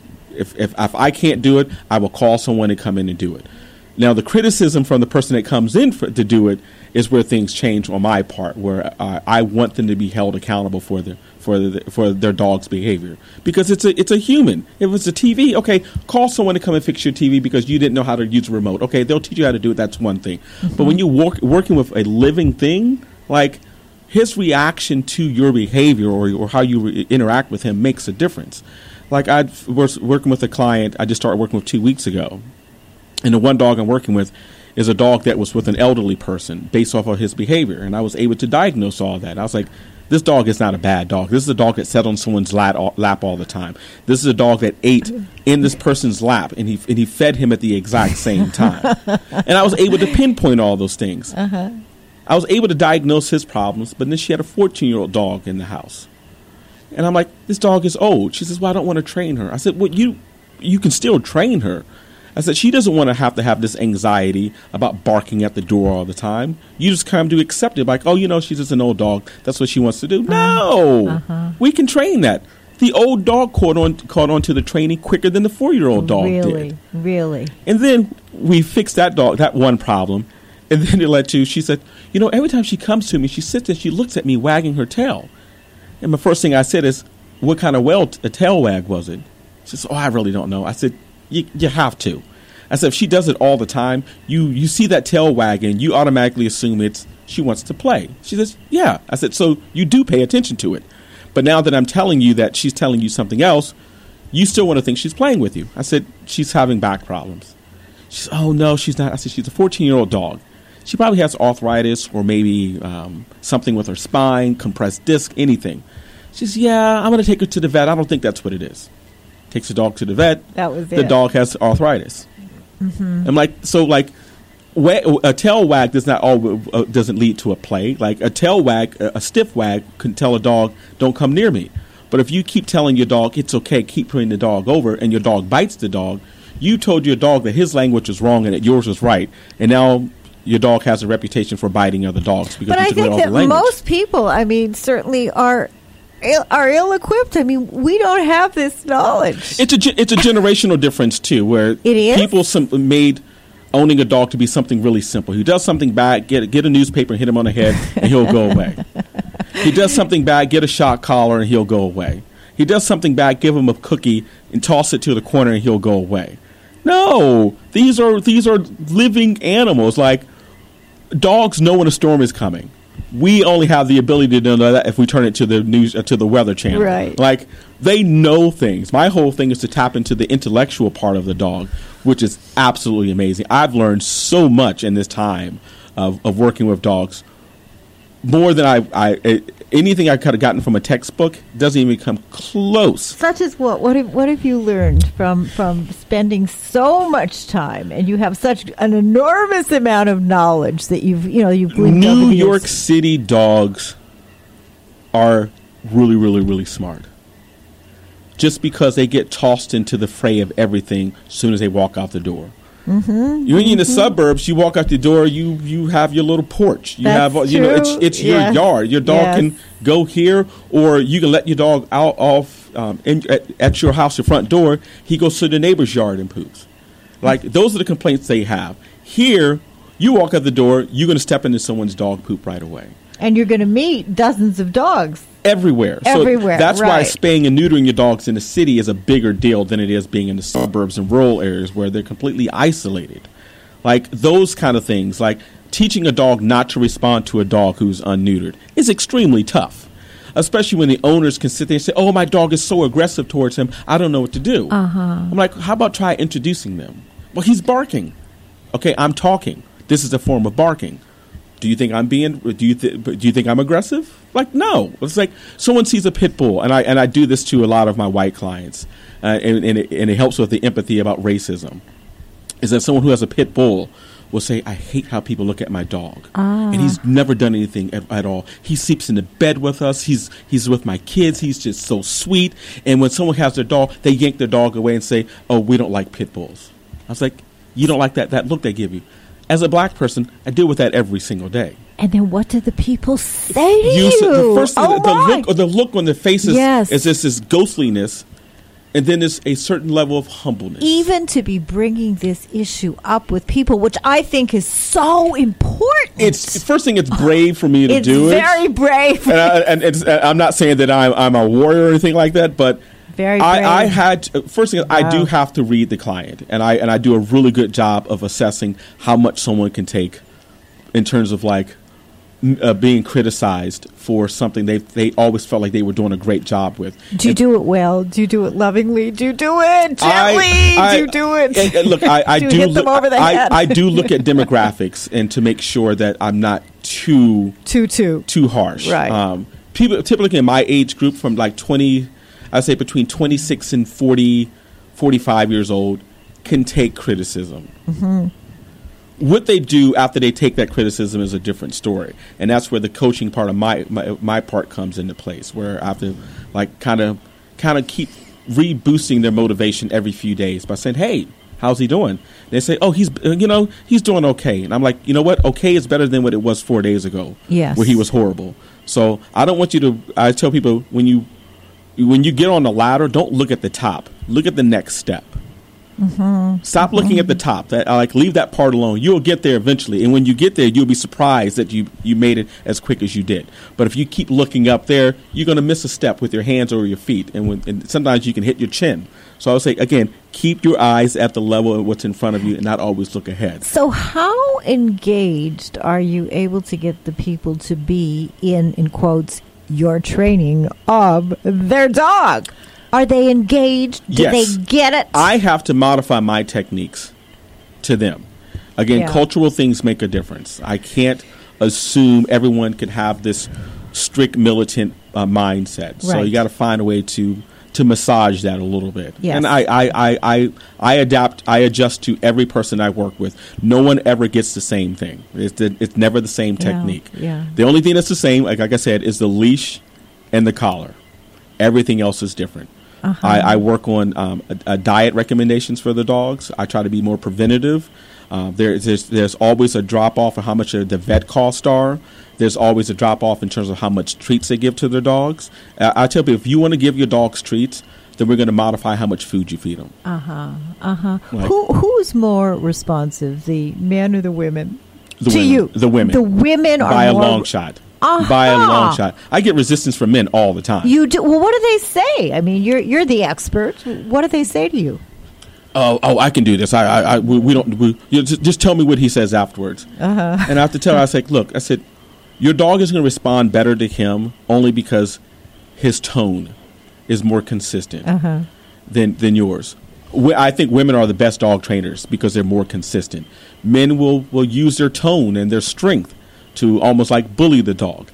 If I can't do it, I will call someone to come in and do it. Now, the criticism from the person that comes in to do it is where things change on my part, where I want them to be held accountable for their dog's behavior, because it's a human. If it's a TV, okay, call someone to come and fix your TV because you didn't know how to use a remote. Okay, they'll teach you how to do it. That's one thing. But when you're working with a living thing, like, his reaction to your behavior or how you interact with him makes a difference. Like I was working with a client I just started working with 2 weeks ago, and the one dog I'm working with is a dog that was with an elderly person based off of his behavior, and I was able to diagnose all that. I was like, this dog is not a bad dog. This is a dog that sat on someone's lap all the time. This is a dog that ate in this person's lap, and he fed him at the exact same time. And I was able to pinpoint all those things. Uh-huh. I was able to diagnose his problems, but then she had a 14-year-old dog in the house. And I'm like, this dog is old. She says, well, I don't want to train her. I said, well, you can still train her. I said, she doesn't want to have this anxiety about barking at the door all the time. You just kind of accept it, like, oh, she's just an old dog. That's what she wants to do. No, we can train that. The old dog caught on to the training quicker than the 4-year-old dog did. Really. And then we fixed that one problem. And then it led to, she said, every time she comes to me, she sits and she looks at me wagging her tail. And the first thing I said is, what kind of a tail wag was it? She says, oh, I really don't know. I said, you have to. I said, if she does it all the time, you see that tail wagging, you automatically assume she wants to play. She says, yeah. I said, so you do pay attention to it. But now that I'm telling you that she's telling you something else, you still want to think she's playing with you. I said, she's having back problems. She said, oh, no, she's not. I said, she's a 14-year-old dog. She probably has arthritis or maybe something with her spine, compressed disc, anything. She says, yeah, I'm going to take her to the vet. I don't think that's what it is. Takes the dog to the vet. That was the dog has arthritis. Mm-hmm. I'm like, so like a tail wag doesn't lead to a play. Like a tail wag, a stiff wag can tell a dog, don't come near me. But if you keep telling your dog, it's okay, keep putting the dog over, and your dog bites the dog, you told your dog that his language was wrong and that yours was right. And now your dog has a reputation for biting other dogs because you took away all the language. But I think that most people, certainly are ill-equipped. We don't have this knowledge. It's a generational difference too, where it is? People made owning a dog to be something really simple. He does something bad, get a newspaper and hit him on the head, and he'll go away. He does something bad, get a shock collar, and he'll go away. He does something bad, give him a cookie and toss it to the corner, and he'll go away. No, these are living animals. Like dogs know when a storm is coming. We only have the ability to know that if we turn it to the news, to the weather channel. Right. Like they know things. My whole thing is to tap into the intellectual part of the dog, which is absolutely amazing. I've learned so much in this time of working with dogs, more than anything I could have gotten from a textbook doesn't even come close. Such as what? What have you learned from spending so much time, and you have such an enormous amount of knowledge that you've gleaned over the years? New York City dogs are really, really, really smart. Just because they get tossed into the fray of everything as soon as they walk out the door. Mm-hmm, you're in the suburbs. You walk out the door. You have your little porch. That's true. It's your yard. Your dog can go here, or you can let your dog at your house, your front door. He goes to the neighbor's yard and poops. Like those are the complaints they have. Here, you walk out the door. You're going to step into someone's dog poop right away, and you're going to meet dozens of dogs. Everywhere. So that's why spaying and neutering your dogs in the city is a bigger deal than it is being in the suburbs and rural areas where they're completely isolated. Like those kind of things, like teaching a dog not to respond to a dog who's unneutered is extremely tough, especially when the owners can sit there and say, oh, my dog is so aggressive towards him, I don't know what to do. I'm like, how about try introducing them? Well, he's barking. Okay, I'm talking. This is a form of barking. Do you think I'm do you think I'm aggressive? Like, no. It's like someone sees a pit bull, and I do this to a lot of my white clients, and it helps with the empathy about racism. Is that someone who has a pit bull will say, I hate how people look at my dog. And he's never done anything at all. He sleeps in the bed with us. He's with my kids. He's just so sweet. And when someone has their dog, they yank their dog away and say, oh, we don't like pit bulls. I was like, you don't like that look they give you. As a black person, I deal with that every single day. And then what do the people say to you? The first thing, the look on their faces is this ghostliness, and then there's a certain level of humbleness. Even to be bringing this issue up with people, which I think is so important. It's first thing. It's brave for me to do it. It's very brave. And I'm not saying that I'm a warrior or anything like that, but. Very brave. I had first thing. Wow. I do have to read the client, and I do a really good job of assessing how much someone can take, in terms of like being criticized for something they always felt like they were doing a great job with. Do you do it well? Do you do it lovingly? Do you do it gently? Do you do it? And look, I do do you hit them over the head? I do look at demographics and to make sure that I'm not too harsh. Right. People typically in my age group from like 20, I'd say between 26 and 40, 45 years old can take criticism. Mm-hmm. What they do after they take that criticism is a different story, and that's where the coaching part of my part comes into place. Where I have to like kind of keep reboosting their motivation every few days by saying, "Hey, how's he doing?" They say, "Oh, he's doing okay," and I'm like, "You know what? Okay is better than what it was 4 days ago, where he was horrible." So I don't want you to. I tell people when you get on the ladder, don't look at the top. Look at the next step. Mm-hmm. Stop looking at the top. Leave that part alone. You'll get there eventually, and when you get there, you'll be surprised that you made it as quick as you did. But if you keep looking up there, you're going to miss a step with your hands or your feet, and sometimes you can hit your chin. So I would say again, keep your eyes at the level of what's in front of you, and not always look ahead. So how engaged are you able to get the people to be in quotes your training of their dog? Are they engaged? Do yes. they get it? I have to modify my techniques to them. Again, cultural things make a difference. I can't assume everyone can have this strict militant mindset. Right. So you got to find a way to massage that a little bit. Yes. And I adapt. I adjust to every person I work with. No one ever gets the same thing. It's never the same technique. Yeah. The only thing that's the same, like I said, is the leash and the collar. Everything else is different. Uh-huh. I work on diet recommendations for the dogs. I try to be more preventative. There's always a drop-off of how much the vet costs are. There's always a drop-off in terms of how much treats they give to their dogs. I tell people, if you want to give your dogs treats, then we're going to modify how much food you feed them. Uh-huh. Uh-huh. Who's more responsive, the men or the women? You. The women. The women are by a more long shot. By a long shot. I get resistance from men all the time. You do? Well, what do they say? I mean, you're the expert. What do they say to you? Oh, I can do this. Just tell me what he says afterwards. Uh-huh. And I have to tell her, I say, look, I said, your dog is going to respond better to him only because his tone is more consistent than yours. I think women are the best dog trainers because they're more consistent. Men will use their tone and their strength to almost like bully the dog.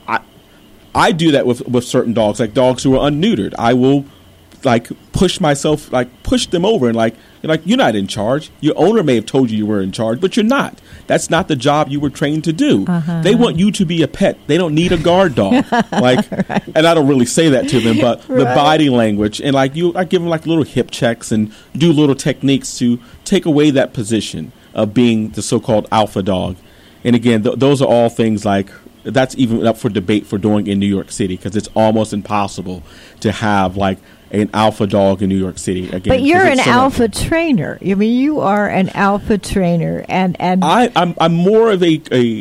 I do that with certain dogs, like dogs who are unneutered. I will like push them over and you're not in charge. Your owner may have told you were in charge, but you're not. That's not the job you were trained to do. Uh-huh. They want you to be a pet. They don't need a guard dog. Right. And I don't really say that to them, but the body language and I give them like little hip checks and do little techniques to take away that position of being the so-called alpha dog. And again, those are all things like that's even up for debate for doing in New York City because it's almost impossible to have like an alpha dog in New York City. Again, but you're an alpha trainer. I mean, you are an alpha trainer, and I'm more of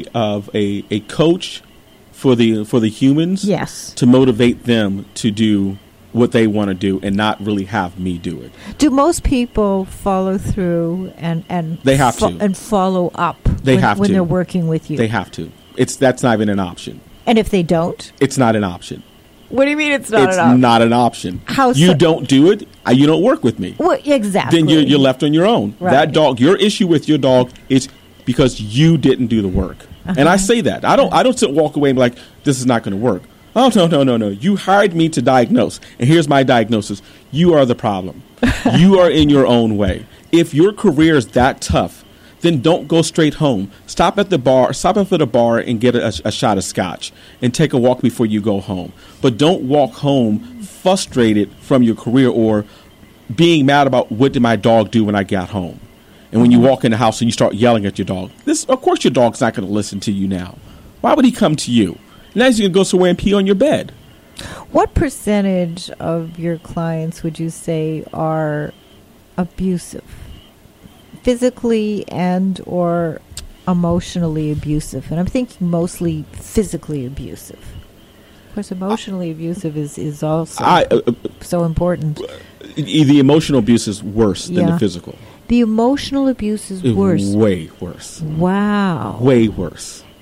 a coach for the humans. Yes, to motivate them to do what they want to do and not really have me do it. Do most people follow through and they have to and follow up when they're working with you? They have to. That's not even an option. And if they don't? It's not an option. What do you mean it's not an option? It's not an option. How you don't do it, you don't work with me. Well, exactly. Then you're left on your own. Right. That dog, your issue with your dog is because you didn't do the work. Uh-huh. And I say that. I don't walk away and be like, this is not going to work. Oh, no. You hired me to diagnose. And here's my diagnosis. You are the problem. You are in your own way. If your career is that tough, then don't go straight home. Stop at the bar and get a shot of scotch and take a walk before you go home. But don't walk home frustrated from your career or being mad about what did my dog do when I got home. And when you walk in the house and you start yelling at your dog, of course your dog's not going to listen to you now. Why would he come to you? Now he's going to go somewhere and pee on your bed. What percentage of your clients would you say are abusive? Physically and or emotionally abusive? And I'm thinking mostly physically abusive. Of course, emotionally abusive is also so important. The emotional abuse is worse than the physical. The emotional abuse is worse. Way worse. Wow. Way worse.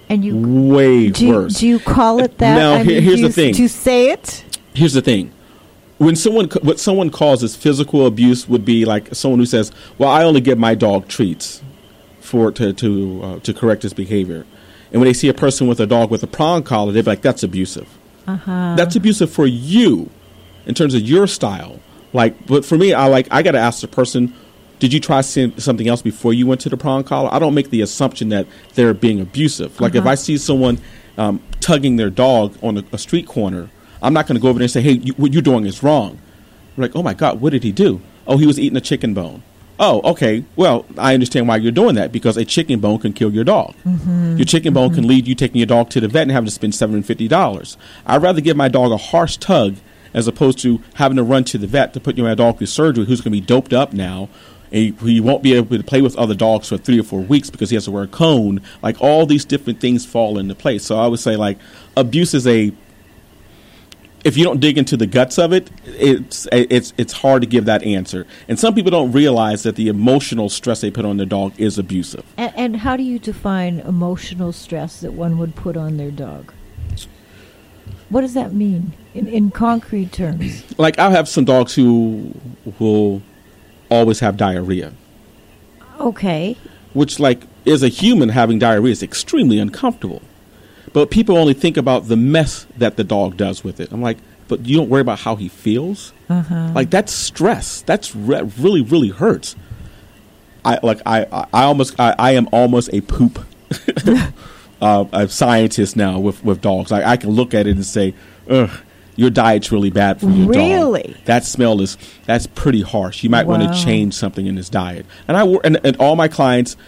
And you way worse. Do you call it that? Now, here's the thing. Do you say it? Here's the thing. When what someone calls as physical abuse would be like someone who says, "Well, I only give my dog treats to correct his behavior," and when they see a person with a dog with a prong collar, they're like, "That's abusive." That's abusive for you, in terms of your style. Like, but for me, I got to ask the person, did you try something else before you went to the prong collar? I don't make the assumption that they're being abusive. Like if I see someone tugging their dog on a street corner, I'm not going to go over there and say, hey, what you're doing is wrong. I'm like, oh my God, what did he do? Oh, he was eating a chicken bone. Oh, okay. Well, I understand why you're doing that, because a chicken bone can kill your dog. Your chicken bone can lead you taking your dog to the vet and having to spend $750. I'd rather give my dog a harsh tug as opposed to having to run to the vet to put my dog through surgery, who's going to be doped up now. And he won't be able to play with other dogs for 3 or 4 weeks because he has to wear a cone. Like, all these different things fall into place. So I would say, like, abuse is if you don't dig into the guts of it, it's hard to give that answer. And some people don't realize that the emotional stress they put on their dog is abusive. And how do you define emotional stress that one would put on their dog? What does that mean in concrete terms? Like, I have some dogs who will always have diarrhea. Okay. Which, like, as a human, having diarrhea is extremely uncomfortable. But people only think about the mess that the dog does with it. I'm like, but you don't worry about how he feels? Like, that's stress. That's really, really hurts. I am almost a poop a scientist now with dogs. I can look at it and say, ugh, your diet's really bad for your dog. Really? That smell that's pretty harsh. You might want to change something in his diet. And and all my clients,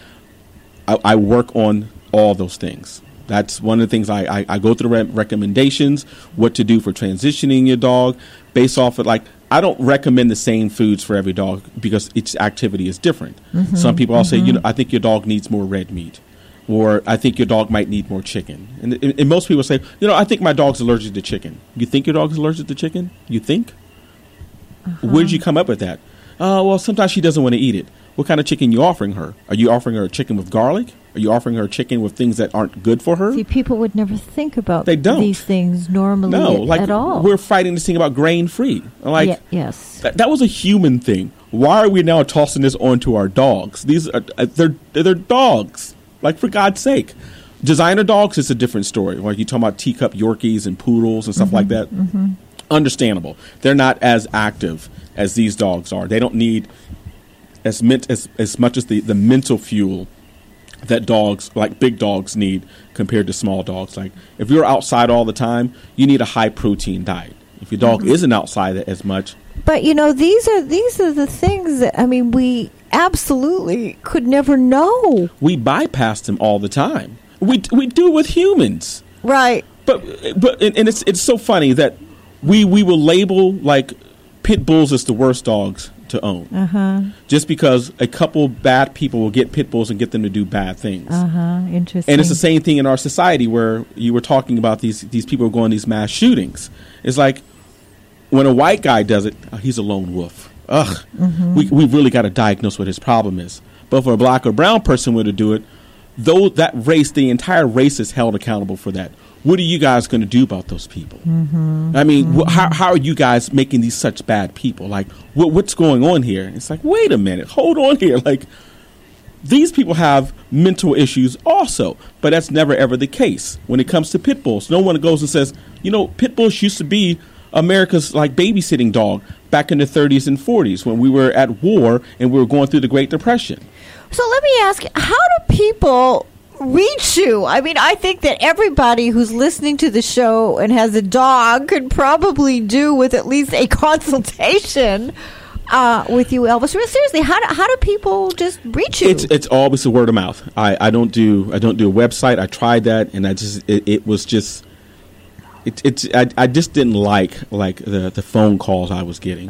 I work on all those things. That's one of the things I go through the recommendations, what to do for transitioning your dog based off of, like, I don't recommend the same foods for every dog because each activity is different. Some people all say, I think your dog needs more red meat, or I think your dog might need more chicken. And most people say, I think my dog's allergic to chicken. You think your dog's allergic to chicken? You think? Where did you come up with that? Well, sometimes she doesn't want to eat it. What kind of chicken are you offering her? Are you offering her a chicken with garlic? Are you offering her chicken with things that aren't good for her? See, people would never think about these things normally at all. We're fighting this thing about grain-free. Like, yes. That was a human thing. Why are we now tossing this onto our dogs? These are they're dogs. Like, for God's sake. Designer dogs is a different story. Like, you talking about teacup Yorkies and poodles and stuff like that. Understandable. They're not as active as these dogs are. They don't need as much as the mental fuel that dogs, like big dogs, need compared to small dogs. Like, if you're outside all the time, you need a high protein diet. If your dog isn't outside as much. But these are the things that, we absolutely could never know. We bypass them all the time. We do with humans. Right. But it's so funny that we will label, like, pit bulls as the worst dogs to own, just because a couple bad people will get pit bulls and get them to do bad things. Interesting. And it's the same thing in our society where you were talking about these people going these mass shootings. It's like, when a white guy does it, he's a lone wolf. Ugh, we really got to diagnose what his problem is. But for a black or brown person were to do it, though that race, the entire race is held accountable for that. What are you guys going to do about those people? How are you guys making these such bad people? Like, what's going on here? It's like, wait a minute, hold on here. Like, these people have mental issues also, but that's never, ever the case. When it comes to pit bulls, no one goes and says, pit bulls used to be America's, like, babysitting dog back in the 30s and 40s when we were at war and we were going through the Great Depression. So let me ask, how do people reach you? I think that everybody who's listening to the show and has a dog could probably do with at least a consultation with you, Elvis. Seriously, how do people just reach you? It's always the word of mouth. I don't do a website. I tried that, and I just didn't like the phone calls I was getting.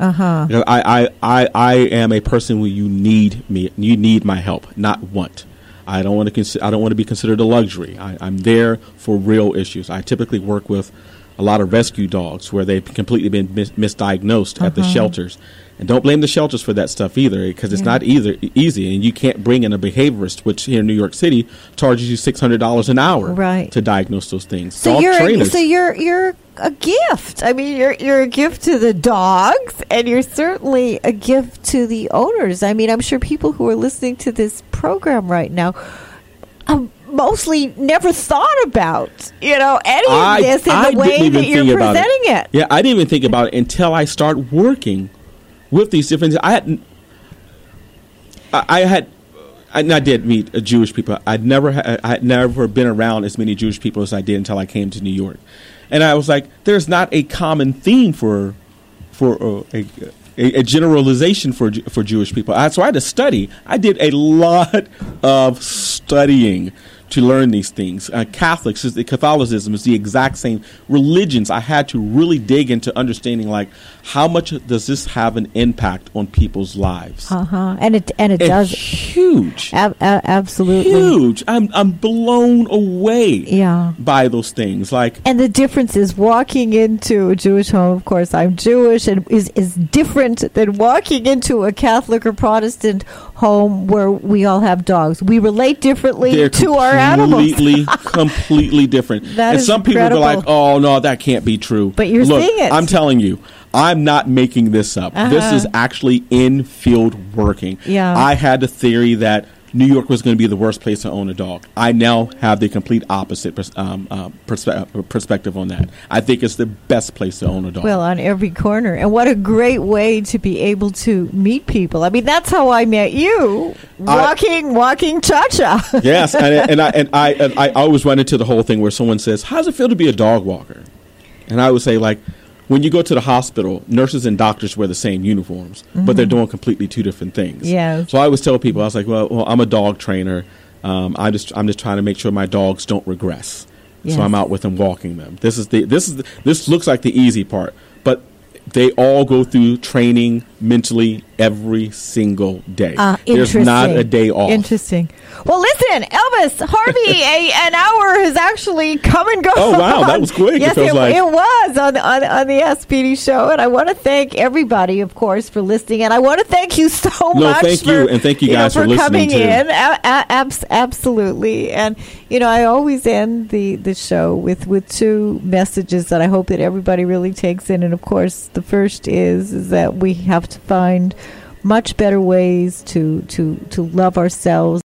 I am a person where you need me. You need my help, not want. I don't want to be considered a luxury. I'm there for real issues. I typically work with a lot of rescue dogs where they've completely been misdiagnosed at the shelters. And don't blame the shelters for that stuff either, because it's not either easy, and you can't bring in a behaviorist, which here in New York City charges you $600 an hour to diagnose those things. So you're a gift. I mean, you're a gift to the dogs, and you're certainly a gift to the owners. I mean, I'm sure people who are listening to this program right now mostly never thought about, any of this in the way that you're presenting it. Yeah, I didn't even think about it until I started working with these different. I did meet Jewish people. I had never been around as many Jewish people as I did until I came to New York, and I was like, there's not a common theme for a generalization for Jewish people. So I had to study. I did a lot of studying to learn these things. Catholicism is the exact same. Religions, I had to really dig into understanding, like, how much does this have an impact on people's lives? And it does. Huge. Absolutely. Huge. I'm blown away by those things. And the difference is walking into a Jewish home, of course, I'm Jewish, and is different than walking into a Catholic or Protestant home where we all have dogs. We relate differently to our animals. Completely different. That and is some incredible. People are like, oh, no, that can't be true. But you're seeing it. I'm telling you, I'm not making this up. This is actually in field working. Yeah. I had the theory that New York was going to be the worst place to own a dog. I now have the complete opposite perspective on that. I think it's the best place to own a dog. Well, on every corner. And what a great way to be able to meet people. I mean, that's how I met you. Walking Cha-Cha. Yes, and I always run into the whole thing where someone says, how does it feel to be a dog walker? And I would say, like, when you go to the hospital, nurses and doctors wear the same uniforms, but they're doing completely two different things. Yeah. So I always tell people, I was like, well, I'm a dog trainer. I'm just trying to make sure my dogs don't regress. Yes. So I'm out with them walking them. This looks like the easy part, but they all go through training mentally every single day. There's not a day off. Interesting. Well, listen, Elvis, Harvey, an hour has actually come and gone. Oh, wow, that was quick. Yes, it was on the SPD show, and I want to thank everybody, of course, for listening, and I want to thank you so much. Thank you, and thank you guys for listening coming in. Absolutely, and I always end the show with two messages that I hope that everybody really takes in, and of course, the first is that we have to find much better ways to love ourselves